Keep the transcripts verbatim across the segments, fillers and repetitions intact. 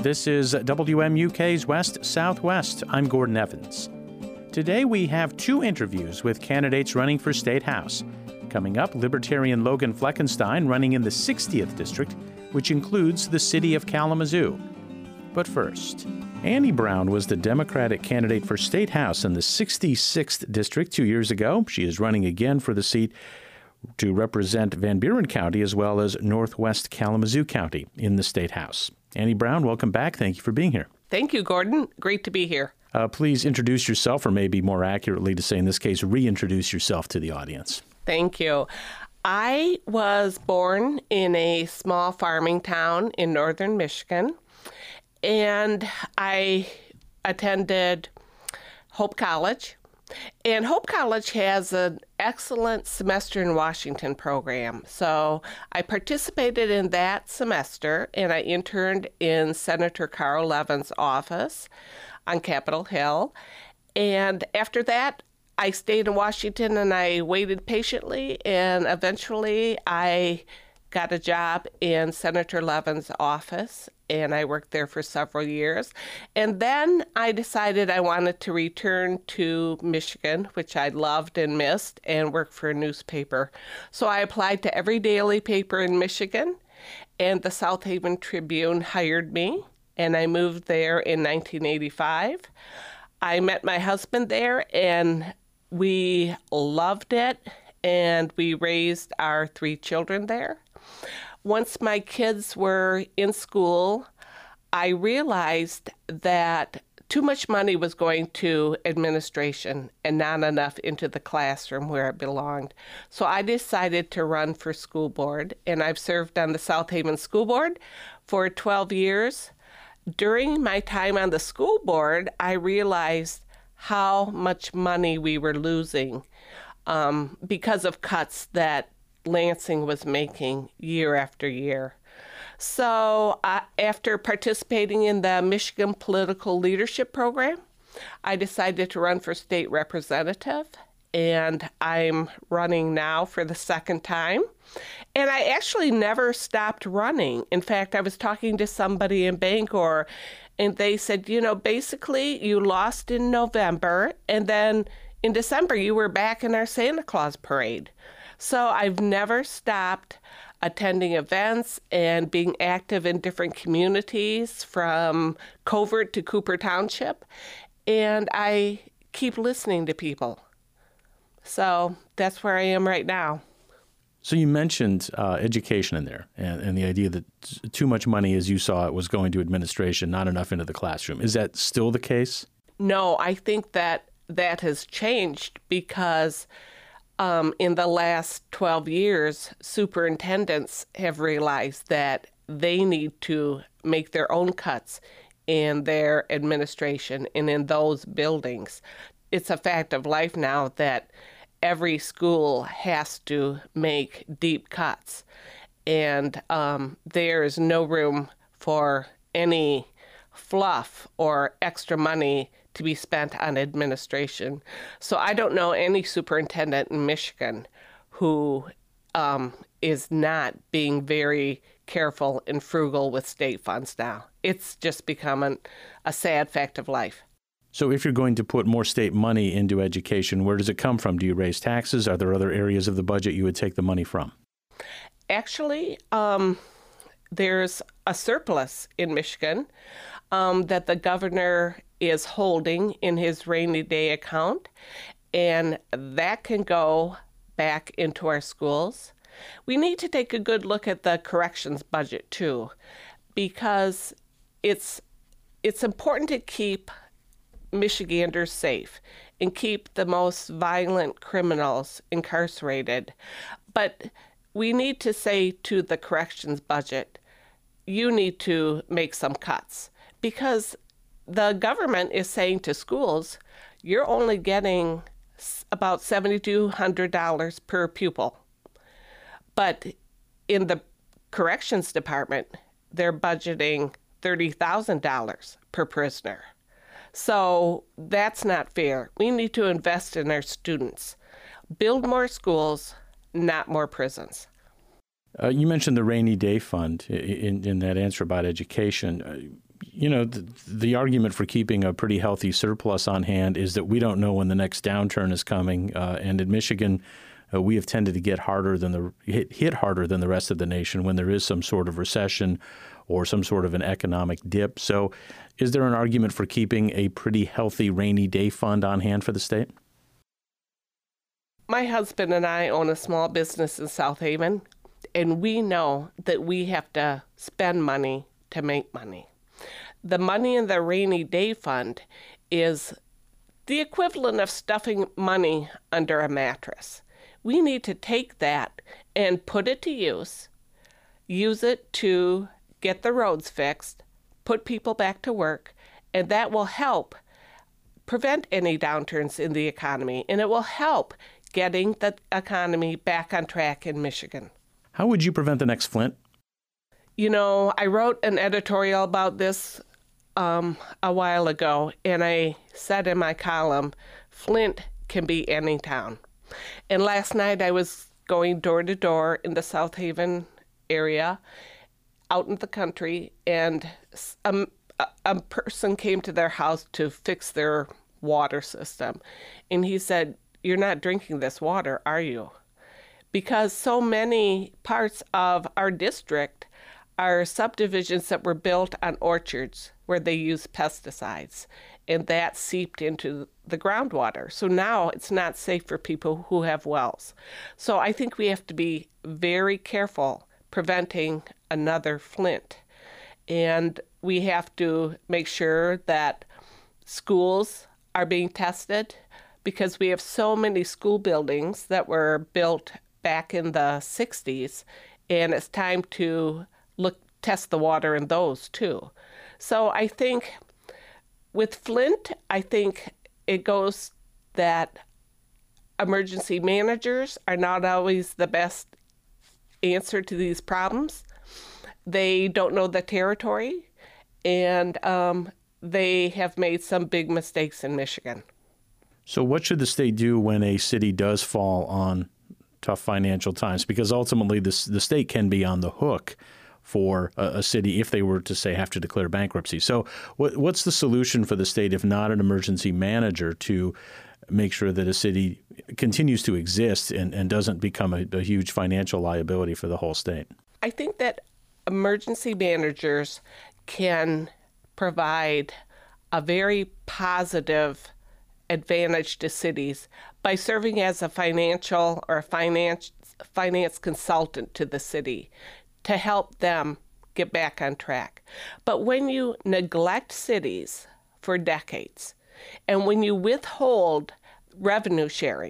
This is W M U K's West Southwest. I'm Gordon Evans. Today we have two interviews with candidates running for State House. Coming up, Libertarian Logan Fleckenstein running in the sixtieth District, which includes the city of Kalamazoo. But first, Annie Brown was the Democratic candidate for State House in the sixty-sixth District two years ago. She is running again for the seat to represent Van Buren County as well as Northwest Kalamazoo County in the State House. Annie Brown, welcome back. Thank you for being here. Thank you, Gordon. Great to be here. Uh, please introduce yourself, or maybe more accurately to say in this case, reintroduce yourself to the audience. Thank you. I was born in a small farming town in northern Michigan, and I attended Hope College. And Hope College has an excellent semester in Washington program. So I participated in that semester, and I interned in Senator Carl Levin's office on Capitol Hill. And after that, I stayed in Washington, and I waited patiently, and eventually I got a job in Senator Levin's office, and I worked there for several years. And then I decided I wanted to return to Michigan, which I loved and missed, and work for a newspaper. So I applied to every daily paper in Michigan, and the South Haven Tribune hired me, and I moved there in nineteen eighty-five. I met my husband there, and we loved it, and we raised our three children there. Once my kids were in school, I realized that too much money was going to administration and not enough into the classroom where it belonged. So I decided to run for school board, and I've served on the South Haven School Board for twelve years. During my time on the school board, I realized how much money we were losing um, because of cuts that Lansing was making year after year. So uh, after participating in the Michigan Political Leadership Program, I decided to run for state representative, and I'm running now for the second time. And I actually never stopped running. In fact, I was talking to somebody in Bangor, and they said, you know, basically you lost in November, and then in December you were back in our Santa Claus parade. So I've never stopped attending events and being active in different communities from Covert to Cooper Township, and I keep listening to people. So that's where I am right now. So you mentioned uh, education in there, and, and the idea that too much money, as you saw it, was going to administration, not enough into the classroom. Is that still the case? No, I think that that has changed because Um, in the last twelve years, superintendents have realized that they need to make their own cuts in their administration and in those buildings. It's a fact of life now that every school has to make deep cuts, and um, there is no room for any fluff or extra money to be spent on administration. So I don't know any superintendent in Michigan who um, is not being very careful and frugal with state funds now. It's just become an, a sad fact of life. So if you're going to put more state money into education, where does it come from? Do you raise taxes? Are there other areas of the budget you would take the money from? Actually, um, there's a surplus in Michigan um, that the governor is holding in his rainy day account, and that can go back into our schools. We need to take a good look at the corrections budget too, because it's it's important to keep Michiganders safe and keep the most violent criminals incarcerated. But we need to say to the corrections budget, you need to make some cuts, because the government is saying to schools, you're only getting about seven thousand two hundred dollars per pupil. But in the corrections department, they're budgeting thirty thousand dollars per prisoner. So that's not fair. We need to invest in our students, build more schools, not more prisons. Uh, you mentioned the rainy day fund in, in that answer about education. Uh, You know, the, the argument for keeping a pretty healthy surplus on hand is that we don't know when the next downturn is coming. Uh, and in Michigan, uh, we have tended to get harder than the hit, hit harder than the rest of the nation when there is some sort of recession or some sort of an economic dip. So is there an argument for keeping a pretty healthy rainy day fund on hand for the state? My husband and I own a small business in South Haven, and we know that we have to spend money to make money. The money in the rainy day fund is the equivalent of stuffing money under a mattress. We need to take that and put it to use, use it to get the roads fixed, put people back to work, and that will help prevent any downturns in the economy, and it will help getting the economy back on track in Michigan. How would you prevent the next Flint? You know, I wrote an editorial about this um, a while ago, and I said in my column, Flint can be any town. And last night I was going door to door in the South Haven area, out in the country, and a, a person came to their house to fix their water system. And he said, "You're not drinking this water, are you?" Because so many parts of our district are subdivisions that were built on orchards where they use pesticides, and that seeped into the groundwater. So now it's not safe for people who have wells. So I think we have to be very careful preventing another Flint. And we have to make sure that schools are being tested, because we have so many school buildings that were built back in the sixties, and it's time to look test the water in those too. So I think with Flint, I think it goes that emergency managers are not always the best answer to these problems. They don't know the territory, and um, they have made some big mistakes in Michigan. So what should the state do when a city does fall on tough financial times? Because ultimately this, the state can be on the hook for a, a city if they were to, say, have to declare bankruptcy. So what, what's the solution for the state, if not an emergency manager, to make sure that a city continues to exist and, and doesn't become a, a huge financial liability for the whole state? I think that emergency managers can provide a very positive advantage to cities by serving as a financial or finance finance consultant to the city to help them get back on track. But when you neglect cities for decades, and when you withhold revenue sharing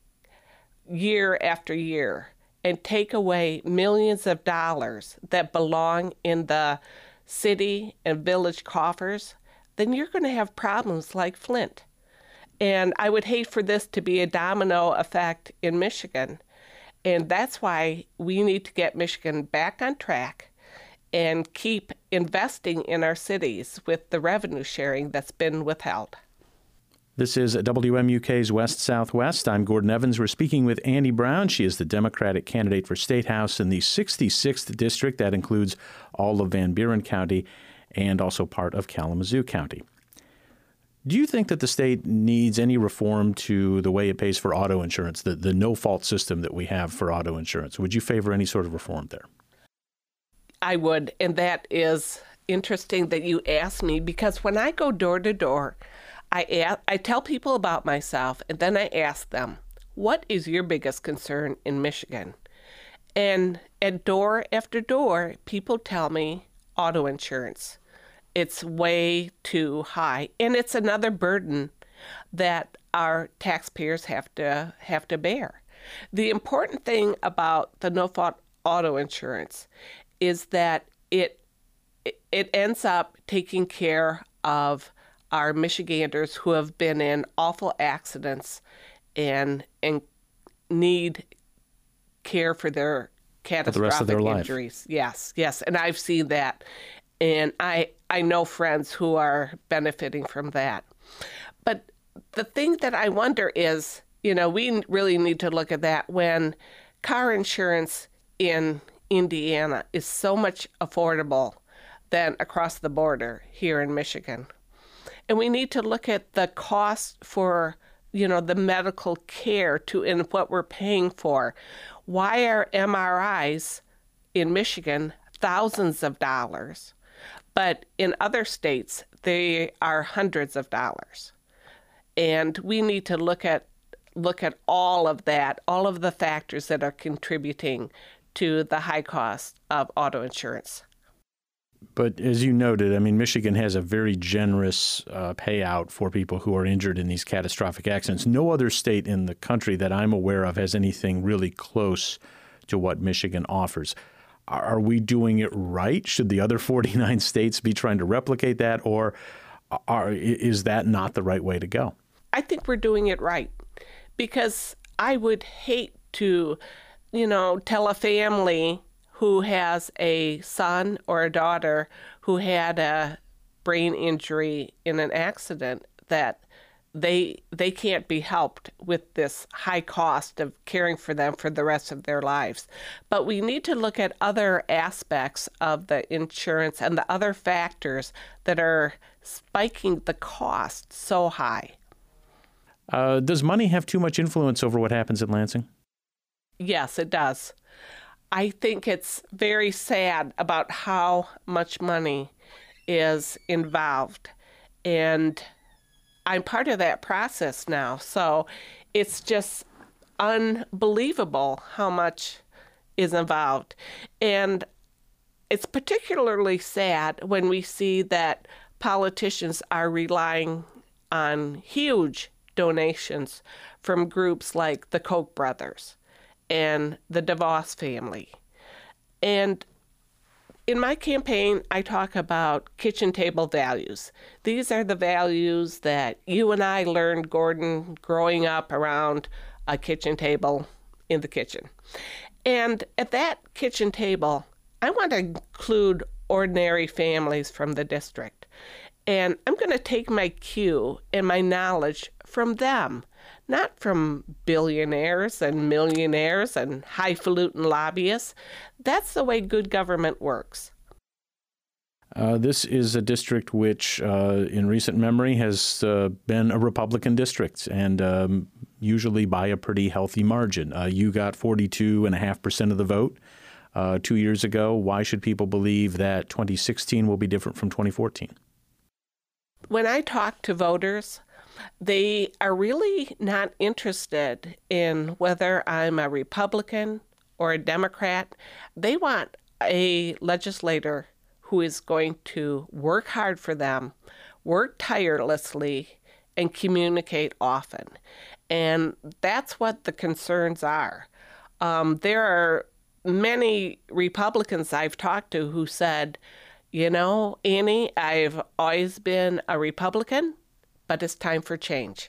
year after year and take away millions of dollars that belong in the city and village coffers, then you're going to have problems like Flint. And I would hate for this to be a domino effect in Michigan. And that's why we need to get Michigan back on track and keep investing in our cities with the revenue sharing that's been withheld. This is W M U K's West Southwest. I'm Gordon Evans. We're speaking with Annie Brown. She is the Democratic candidate for State House in the sixty-sixth District. That includes all of Van Buren County and also part of Kalamazoo County. Do you think that the state needs any reform to the way it pays for auto insurance, the, the no-fault system that we have for auto insurance? Would you favor any sort of reform there? I would, and that is interesting that you ask me, because when I go door to door, I ask, I tell people about myself, and then I ask them, what is your biggest concern in Michigan? And at door after door, people tell me auto insurance. It's way too high, and it's another burden that our taxpayers have to have to bear. The important thing about the no-fault auto insurance is that it it ends up taking care of our Michiganders who have been in awful accidents and and need care for their catastrophic for the rest of their injuries. Life. Yes, yes, and I've seen that. And I, I know friends who are benefiting from that. But the thing that I wonder is, you know, we really need to look at that when car insurance in Indiana is so much affordable than across the border here in Michigan. And we need to look at the cost for, you know, the medical care to in what we're paying for. Why are M R Is in Michigan thousands of dollars, but in other states they are hundreds of dollars? And we need to look at look at all of that, all of the factors that are contributing to the high cost of auto insurance. But as you noted, I mean, Michigan has a very generous uh, payout for people who are injured in these catastrophic accidents. No other state in the country that I'm aware of has anything really close to what Michigan offers. Are we doing it right? Should the other forty-nine states be trying to replicate that, or are, is that not the right way to go? I think we're doing it right, because I would hate to, you know, tell a family who has a son or a daughter who had a brain injury in an accident that they they can't be helped with this high cost of caring for them for the rest of their lives. But we need to look at other aspects of the insurance and the other factors that are spiking the cost so high. Uh, does money have too much influence over what happens at Lansing? Yes, it does. I think it's very sad about how much money is involved. And I'm part of that process now. So it's just unbelievable how much is involved. And it's particularly sad when we see that politicians are relying on huge donations from groups like the Koch brothers and the DeVos family. And in my campaign, I talk about kitchen table values. These are the values that you and I learned, Gordon, growing up around a kitchen table in the kitchen. And at that kitchen table, I want to include ordinary families from the district. And I'm going to take my cue and my knowledge from them, not from billionaires and millionaires and highfalutin lobbyists. That's the way good government works. Uh, this is a district which, uh, in recent memory, has uh, been a Republican district, and um, usually by a pretty healthy margin. Uh, you got forty-two point five percent of the vote uh, two years ago. Why should people believe that twenty sixteen will be different from twenty fourteen? When I talk to voters, they are really not interested in whether I'm a Republican or a Democrat. They want a legislator who is going to work hard for them, work tirelessly, and communicate often. And that's what the concerns are. Um, there are many Republicans I've talked to who said, you know, Annie, I've always been a Republican, but it's time for change.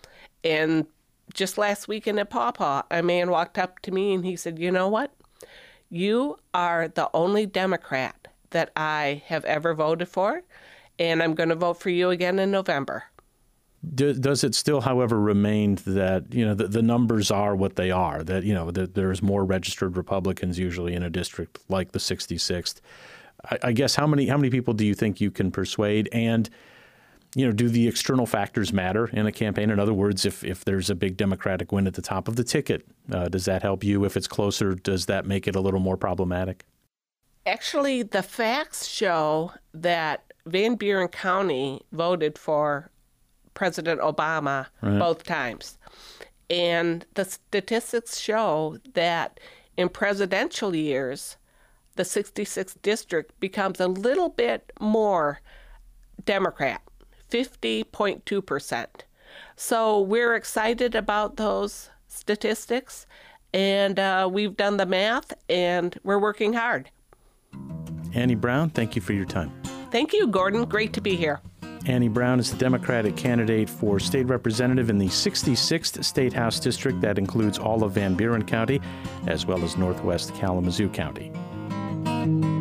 And just last week in Apawpaw, a man walked up to me and he said, you know what? You are the only Democrat that I have ever voted for, and I'm going to vote for you again in November. Do, does it still, however, remain that, you know, the, the numbers are what they are, that, you know, that there's more registered Republicans usually in a district like the sixty-sixth? I, I guess how many how many people do you think you can persuade? And, you know, do the external factors matter in a campaign? In other words, if, if there's a big Democratic win at the top of the ticket, uh, does that help you? If it's closer, does that make it a little more problematic? Actually, the facts show that Van Buren County voted for President Obama right. both times. And the statistics show that in presidential years, the sixty-sixth district becomes a little bit more Democrat, fifty point two percent. So we're excited about those statistics, and uh, we've done the math, and we're working hard. Annie Brown, thank you for your time. Thank you, Gordon. Great to be here. Annie Brown is the Democratic candidate for state representative in the sixty-sixth State House District. That includes all of Van Buren County, as well as northwest Kalamazoo County.